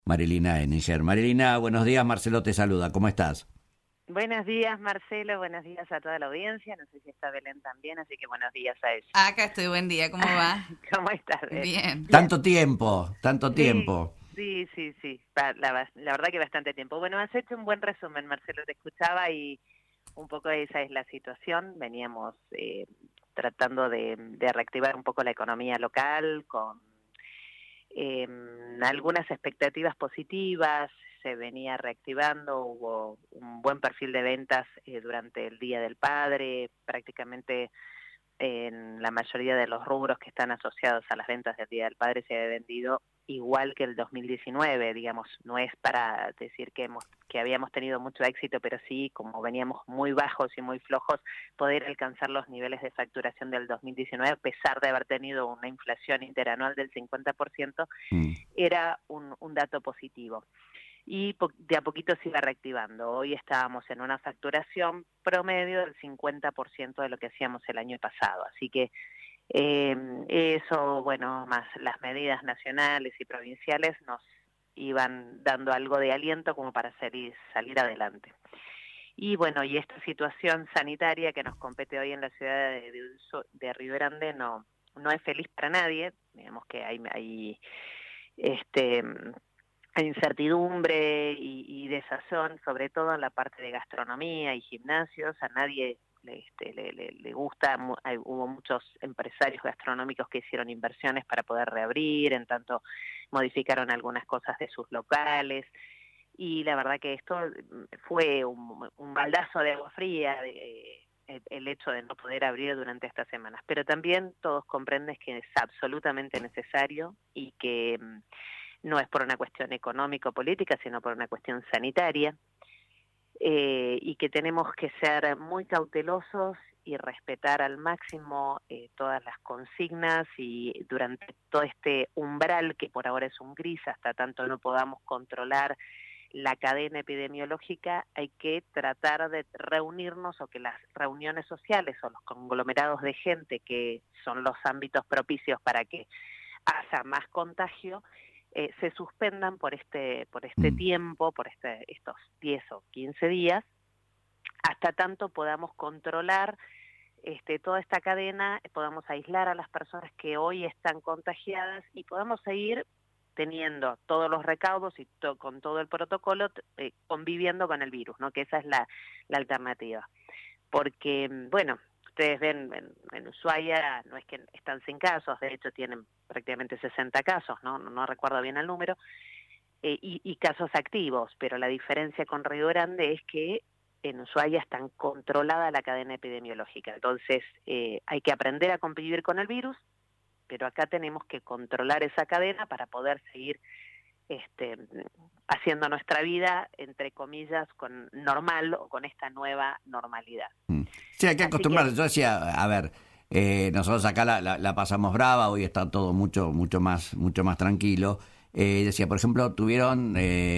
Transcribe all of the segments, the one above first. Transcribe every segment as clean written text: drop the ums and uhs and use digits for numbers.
Marilina Eniger. Marilina, buenos días, Marcelo te saluda, ¿cómo estás? Buenos días, Marcelo, buenos días a toda la audiencia, no sé si está Belén también, así que buenos días a ella. Acá estoy, buen día, ¿cómo va? ¿Cómo estás, Belén? Bien. Bien. Tanto Sí, tiempo. sí, la verdad que bastante tiempo. Bueno, has hecho un buen resumen, Marcelo, te escuchaba y un poco esa es la situación. Veníamos tratando de reactivar un poco la economía local con eh, algunas expectativas positivas, se venía reactivando, hubo un buen perfil de ventas durante el Día del Padre, prácticamente en la mayoría de los rubros que están asociados a las ventas del Día del Padre se ha vendido igual que el 2019, digamos, no es para decir que habíamos tenido mucho éxito, pero sí, como veníamos muy bajos y muy flojos, poder alcanzar los niveles de facturación del 2019, a pesar de haber tenido una inflación interanual del 50%, Mm. era un dato positivo y de a poquito se iba reactivando. Hoy estábamos en una facturación promedio del 50% de lo que hacíamos el año pasado, así que eso, bueno, más las medidas nacionales y provinciales nos iban dando algo de aliento como para salir adelante. Y bueno, y esta situación sanitaria que nos compete hoy en la ciudad de Río Grande no es feliz para nadie, digamos que hay este incertidumbre y desazón, sobre todo en la parte de gastronomía y gimnasios. A nadie le gusta. Hubo muchos empresarios gastronómicos que hicieron inversiones para poder reabrir, en tanto modificaron algunas cosas de sus locales. Y la verdad que esto fue un baldazo de agua fría, el hecho de no poder abrir durante estas semanas. Pero también todos comprenden que es absolutamente necesario y que no es por una cuestión económico-política, sino por una cuestión sanitaria, y que tenemos que ser muy cautelosos y respetar al máximo todas las consignas, y durante todo este umbral, que por ahora es un gris, hasta tanto no podamos controlar la cadena epidemiológica, hay que tratar de reunirnos, o que las reuniones sociales o los conglomerados de gente, que son los ámbitos propicios para que haya más contagio, se suspendan por este Mm. tiempo, estos 10 o 15 días, hasta tanto podamos controlar toda esta cadena, podamos aislar a las personas que hoy están contagiadas y podamos seguir teniendo todos los recaudos y con todo el protocolo, conviviendo con el virus, ¿no? Que esa es la alternativa. Porque, bueno, ustedes ven en Ushuaia, no es que están sin casos, de hecho tienen prácticamente 60 casos, no recuerdo bien el número, y casos activos, pero la diferencia con Río Grande es que en Ushuaia está controlada la cadena epidemiológica. Entonces hay que aprender a convivir con el virus, pero acá tenemos que controlar esa cadena para poder seguir este, haciendo nuestra vida, entre comillas, con normal, o con esta nueva normalidad. Mm. Sí, hay que Así que, acostumbrarse. Yo decía, a ver, nosotros acá la pasamos brava, hoy está todo mucho más tranquilo. Decía, por ejemplo, tuvieron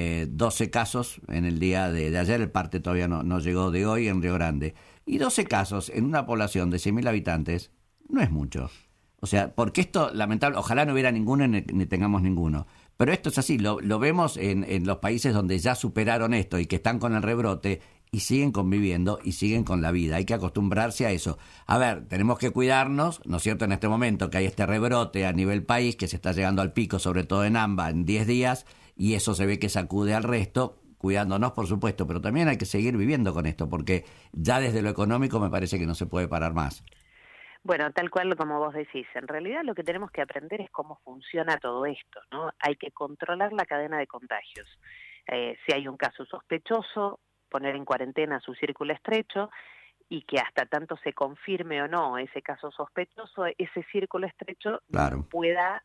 12 casos en el día de ayer, el parte todavía no llegó de hoy en Río Grande. Y 12 casos en una población de 100.000 habitantes no es mucho. O sea, porque esto, lamentable, ojalá no hubiera ninguno ni tengamos ninguno. Pero esto es así, lo vemos en los países donde ya superaron esto y que están con el rebrote y siguen conviviendo y siguen con la vida. Hay que acostumbrarse a eso. A ver, tenemos que cuidarnos, ¿no es cierto?, en este momento que hay este rebrote a nivel país, que se está llegando al pico, sobre todo en AMBA, en 10 días, y eso se ve que sacude al resto, cuidándonos, por supuesto, pero también hay que seguir viviendo con esto, porque ya desde lo económico me parece que no se puede parar más. bueno, tal cual como vos decís, en realidad lo que tenemos que aprender es cómo funciona todo esto, ¿no? Hay que controlar la cadena de contagios. Si hay un caso sospechoso, poner en cuarentena su círculo estrecho, y que hasta tanto se confirme o no ese caso sospechoso, ese círculo estrecho Claro. pueda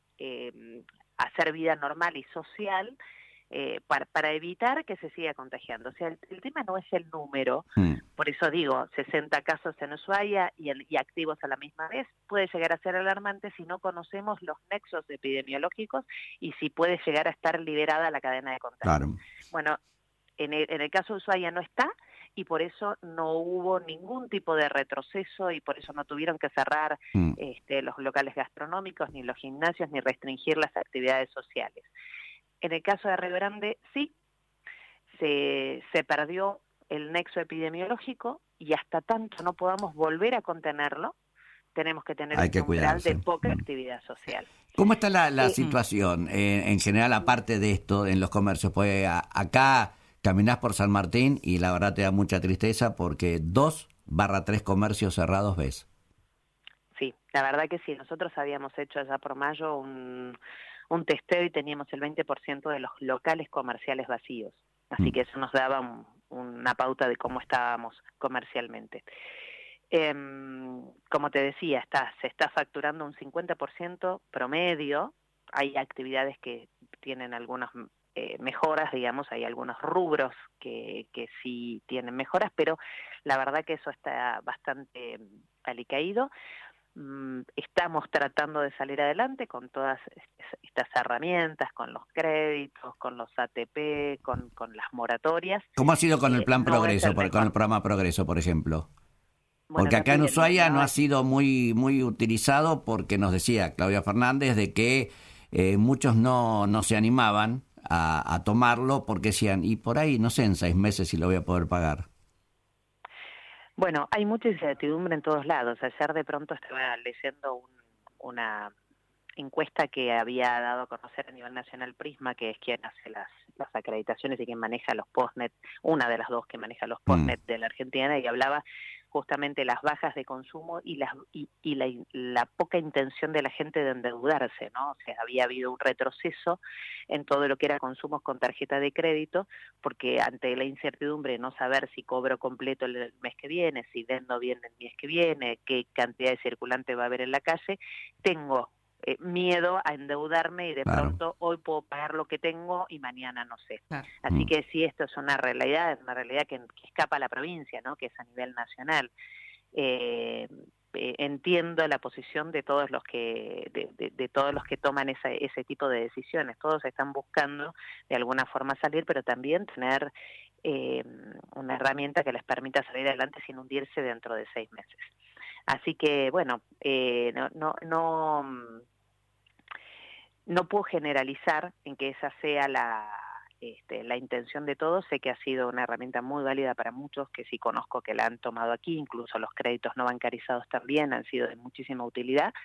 hacer vida normal y social, para evitar que se siga contagiando. O sea, el tema no es el número, Mm. por eso digo, 60 casos en Ushuaia y activos a la misma vez, puede llegar a ser alarmante si no conocemos los nexos epidemiológicos y si puede llegar a estar liberada la cadena de contagio. Claro. Bueno, en el caso de Ushuaia no está, y por eso no hubo ningún tipo de retroceso, y por eso no tuvieron que cerrar Mm. los locales gastronómicos, ni los gimnasios, ni restringir las actividades sociales. En el caso de Río Grande, sí, se perdió el nexo epidemiológico y hasta tanto no podamos volver a contenerlo, tenemos que tener un umbral de poca actividad social. ¿Cómo está la situación en general, aparte de esto, en los comercios? Pues acá caminás por San Martín y la verdad te da mucha tristeza porque 2/3 comercios cerrados ves. Sí, la verdad que sí. Nosotros habíamos hecho allá por mayo un testeo y teníamos el 20% de los locales comerciales vacíos. Así que eso nos daba una pauta de cómo estábamos comercialmente. Como te decía, se está facturando un 50% promedio. Hay actividades que tienen algunas mejoras, digamos, hay algunos rubros que sí tienen mejoras, pero la verdad que eso está bastante alicaído. Estamos tratando de salir adelante con todas estas herramientas, con los créditos, con los ATP, con las moratorias. ¿Cómo ha sido con el plan Progreso, con el programa Progreso, por ejemplo? Bueno, porque acá en Ushuaia no ha sido muy utilizado porque nos decía Claudia Fernández de que muchos no se animaban a tomarlo porque decían, y por ahí, no sé, en 6 meses si lo voy a poder pagar. Bueno, hay mucha incertidumbre en todos lados. Ayer de pronto estaba leyendo una encuesta que había dado a conocer a nivel nacional Prisma, que es quien hace las acreditaciones y quien maneja los postnet, una de las dos que maneja los postnet de la Argentina, y hablaba justamente las bajas de consumo y la poca intención de la gente de endeudarse, ¿no? O sea, había habido un retroceso en todo lo que era consumos con tarjeta de crédito, porque ante la incertidumbre de no saber si cobro completo el mes que viene, si vendo bien el mes que viene, qué cantidad de circulante va a haber en la calle, tengo miedo a endeudarme y de pronto hoy puedo pagar lo que tengo y mañana no sé. Claro. Así que sí, esto es una realidad que escapa a la provincia, ¿no? Que es a nivel nacional. Entiendo la posición de todos los que de todos los que toman ese tipo de decisiones. Todos están buscando de alguna forma salir, pero también tener una herramienta que les permita salir adelante sin hundirse dentro de 6 meses. Así que bueno, no puedo generalizar en que esa sea la intención de todos. Sé que ha sido una herramienta muy válida para muchos que sí conozco que la han tomado aquí, incluso los créditos no bancarizados también han sido de muchísima utilidad.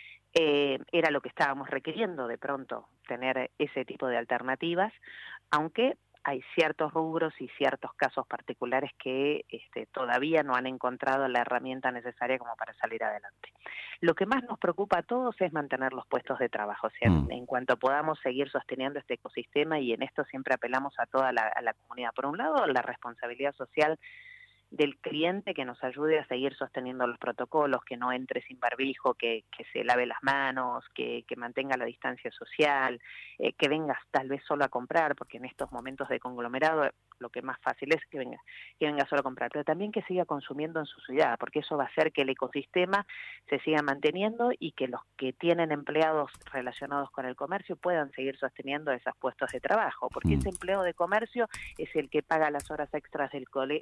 Era lo que estábamos requiriendo de pronto, tener ese tipo de alternativas, aunque hay ciertos rubros y ciertos casos particulares que todavía no han encontrado la herramienta necesaria como para salir adelante. Lo que más nos preocupa a todos es mantener los puestos de trabajo. O sea, en cuanto podamos seguir sosteniendo este ecosistema, y en esto siempre apelamos a toda la comunidad. Por un lado, la responsabilidad social del cliente que nos ayude a seguir sosteniendo los protocolos, que no entre sin barbijo, que se lave las manos, que mantenga la distancia social, que vengas tal vez solo a comprar, porque en estos momentos de conglomerado lo que más fácil es que venga solo a comprar, pero también que siga consumiendo en su ciudad, porque eso va a hacer que el ecosistema se siga manteniendo y que los que tienen empleados relacionados con el comercio puedan seguir sosteniendo esos puestos de trabajo, porque ese empleo de comercio es el que paga las horas extras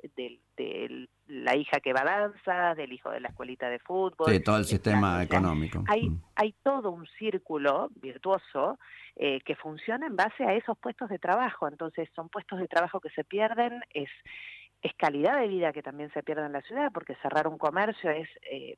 de la hija que va a danza, del hijo de la escuelita de fútbol. Sí, todo el sistema económico. Hay todo un círculo virtuoso que funciona en base a esos puestos de trabajo. Entonces son puestos de trabajo que se pierden, es calidad de vida que también se pierde en la ciudad, porque cerrar un comercio es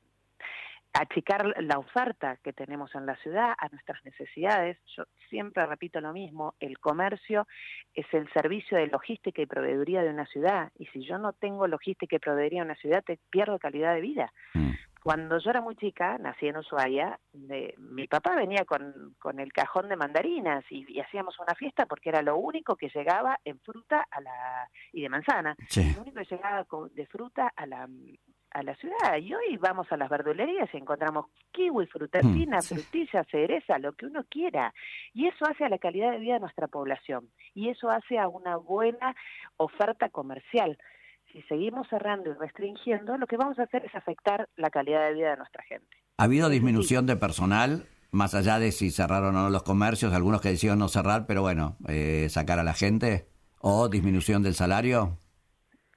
achicar la oferta que tenemos en la ciudad a nuestras necesidades. Yo siempre repito lo mismo, el comercio es el servicio de logística y proveeduría de una ciudad, y si yo no tengo logística y proveeduría de una ciudad, te pierdo calidad de vida. Cuando yo era muy chica, nací en Ushuaia, mi papá venía con el cajón de mandarinas y hacíamos una fiesta porque era lo único que llegaba en fruta y de manzana. Sí. Lo único que llegaba de fruta a la ciudad. Y hoy vamos a las verdulerías y encontramos kiwi, frutatina, frutilla, cereza, lo que uno quiera. Y eso hace a la calidad de vida de nuestra población. Y eso hace a una buena oferta comercial. Si seguimos cerrando y restringiendo, lo que vamos a hacer es afectar la calidad de vida de nuestra gente. ¿Ha habido disminución de personal, más allá de si cerraron o no los comercios, algunos que decidieron no cerrar, pero bueno, sacar a la gente, o disminución del salario?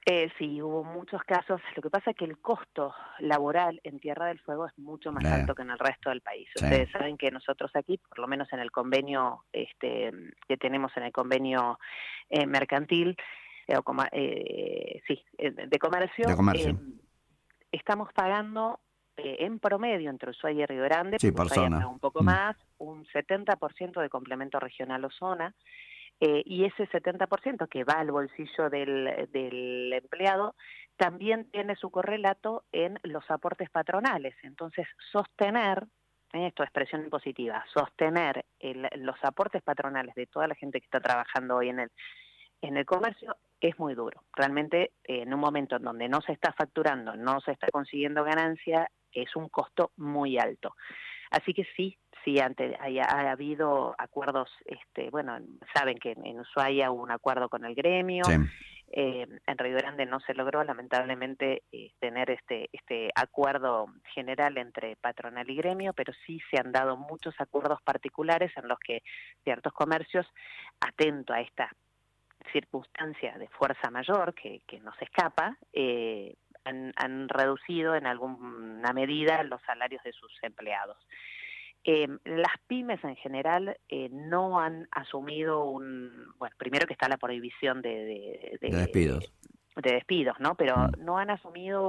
Sí, hubo muchos casos. Lo que pasa es que el costo laboral en Tierra del Fuego es mucho más alto que en el resto del país. Sí. Ustedes saben que nosotros aquí, por lo menos en el convenio que tenemos en el convenio mercantil, de comercio, De comercio. estamos pagando en promedio entre Ushuaia y Río Grande, Sí, por Ushuaia zona. paga un poco más, un 70% de complemento regional o zona. Y ese 70% que va al bolsillo del empleado también tiene su correlato en los aportes patronales. Entonces, sostener, esto es expresión positiva, sostener los aportes patronales de toda la gente que está trabajando hoy en el comercio es muy duro. Realmente, en un momento en donde no se está facturando, no se está consiguiendo ganancia, es un costo muy alto. Así que sí, ha habido acuerdos, saben que en Ushuaia hubo un acuerdo con el gremio, Sí. En Río Grande no se logró lamentablemente tener este acuerdo general entre patronal y gremio, pero sí se han dado muchos acuerdos particulares en los que ciertos comercios, atento a esta circunstancia de fuerza mayor que nos escapa, han reducido en alguna medida los salarios de sus empleados. Las pymes en general no han asumido primero que está la prohibición de despidos. De despidos, ¿no? Pero no han asumido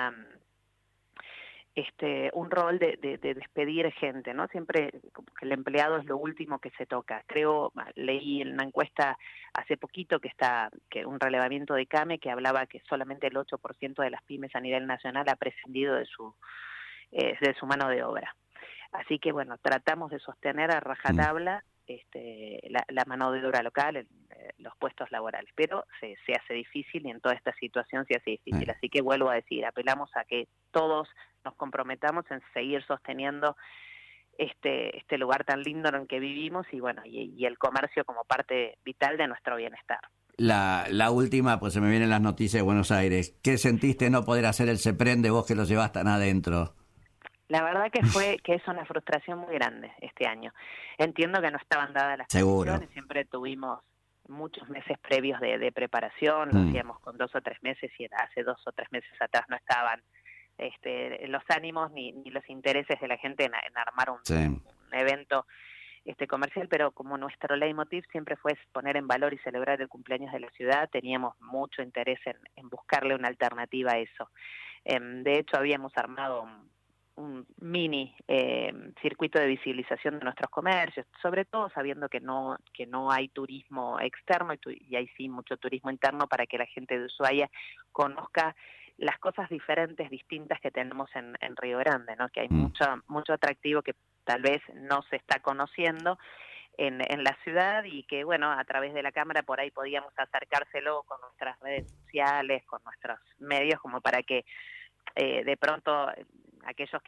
un rol de despedir gente, ¿no? Siempre como que el empleado es lo último que se toca. Leí en una encuesta hace poquito que un relevamiento de CAME que hablaba que solamente el 8% de las pymes a nivel nacional ha prescindido de su mano de obra. Así que, bueno, tratamos de sostener a rajatabla la mano de obra local, los puestos laborales, pero se hace difícil y en toda esta situación se hace difícil. Así que vuelvo a decir, apelamos a que todos nos comprometamos en seguir sosteniendo este lugar tan lindo en el que vivimos y el comercio como parte vital de nuestro bienestar. La última, pues se me vienen las noticias de Buenos Aires. ¿Qué sentiste no poder hacer el CEPREN de vos que lo llevas tan adentro? La verdad que es una frustración muy grande este año. Entiendo que no estaban dadas las Seguro. condiciones, siempre tuvimos muchos meses previos de preparación, lo hacíamos con 2 o 3 meses y hace 2 o 3 meses atrás no estaban los ánimos ni los intereses de la gente en armar un evento comercial, pero como nuestro leitmotiv siempre fue poner en valor y celebrar el cumpleaños de la ciudad, teníamos mucho interés en buscarle una alternativa a eso. De hecho, habíamos armado un mini circuito de visibilización de nuestros comercios, sobre todo sabiendo que no hay turismo externo y hay sí mucho turismo interno para que la gente de Ushuaia conozca las cosas diferentes, distintas que tenemos en Río Grande, ¿no? Que hay mucho atractivo que tal vez no se está conociendo en la ciudad y que, bueno, a través de la cámara por ahí podíamos acercárselo con nuestras redes sociales, con nuestros medios, como para que de pronto aquellos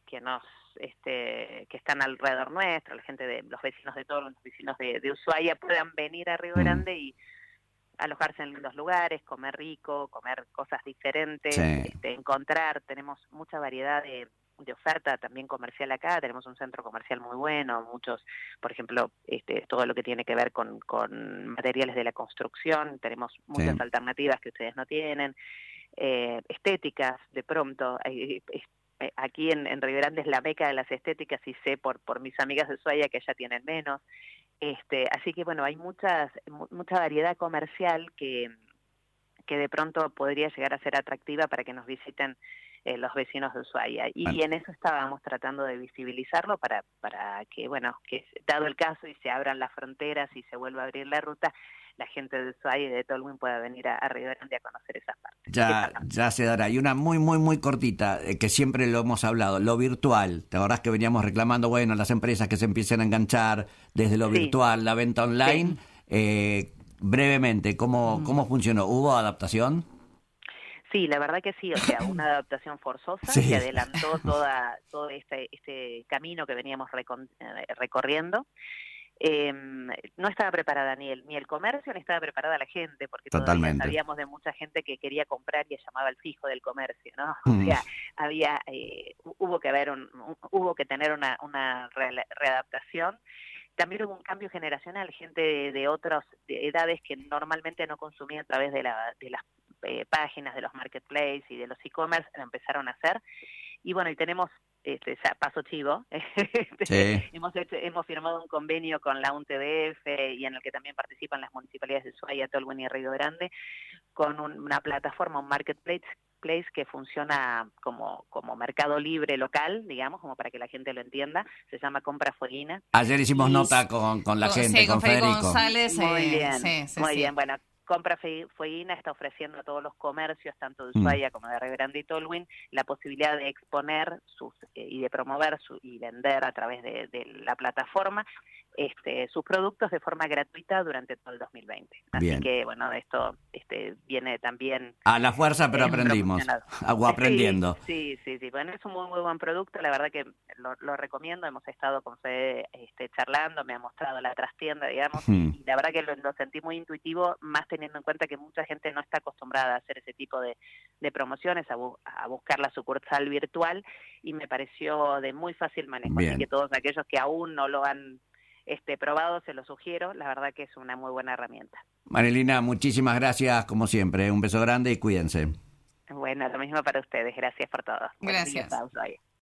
que están alrededor nuestro, la gente los vecinos de Toro, los vecinos de Ushuaia puedan venir a Río Grande y alojarse en lindos lugares, comer rico, comer cosas diferentes, encontrar, tenemos mucha variedad de oferta también comercial acá, tenemos un centro comercial muy bueno, muchos, por ejemplo, todo lo que tiene que ver con materiales de la construcción, tenemos muchas alternativas que ustedes no tienen, estéticas, de pronto, aquí en Río Grande es la meca de las estéticas y sé por mis amigas de Ushuaia que ya tienen menos, así que bueno, hay mucha variedad comercial que de pronto podría llegar a ser atractiva para que nos visiten los vecinos de Ushuaia. Y en eso estábamos tratando de visibilizarlo para que, bueno, que dado el caso y se abran las fronteras y se vuelva a abrir la ruta, la gente de Ushuaia y de Tolwyn pueda venir a Río Grande a conocer esas partes. Ya se dará. Y una muy, muy, muy cortita, que siempre lo hemos hablado, lo virtual. ¿Te acordás que veníamos reclamando, bueno, las empresas que se empiecen a enganchar desde lo virtual, la venta online? Brevemente, ¿cómo funcionó? ¿Hubo adaptación? Sí, la verdad que sí, o sea, una adaptación forzosa que adelantó todo este camino que veníamos recorriendo. No estaba preparada ni el comercio, ni estaba preparada la gente, porque todavía sabíamos de mucha gente que quería comprar y llamaba al fijo del comercio, ¿no? O sea, hubo que tener una readaptación. También hubo un cambio generacional, gente de otras edades que normalmente no consumía a través de las páginas de los marketplaces y de los e-commerce lo empezaron a hacer. Y bueno, y tenemos, ya paso chivo, Sí. hemos firmado un convenio con la UNTDF y en el que también participan las municipalidades de Ushuaia, Tolwyn y Río Grande, con una plataforma, un marketplace que funciona como mercado libre local, digamos, como para que la gente lo entienda. Se llama Compra Fueguina. Ayer hicimos nota con la gente, sí, con Federico Federico. González. Muy bien, Sí. bien. Bueno, Compra Fueguina está ofreciendo a todos los comercios, tanto de Ushuaia como de Río Grande y Tolwyn, la posibilidad de exponer y de promover y vender a través de la plataforma sus productos de forma gratuita durante todo el 2020. Así Bien. que, bueno, esto viene también... A la fuerza, pero aprendimos. O aprendiendo. Sí. Bueno, es un muy buen producto, la verdad que lo recomiendo. Hemos estado con Fede charlando, me ha mostrado la trastienda, digamos, y la verdad que lo sentí muy intuitivo, más teniendo en cuenta que mucha gente no está acostumbrada a hacer ese tipo de promociones, a buscar la sucursal virtual, y me pareció de muy fácil manejo. Bien. Así que todos aquellos que aún no lo han probado, se lo sugiero. La verdad que es una muy buena herramienta. Marilina, muchísimas gracias, como siempre. Un beso grande y cuídense. Bueno, lo mismo para ustedes. Gracias por todo. Gracias.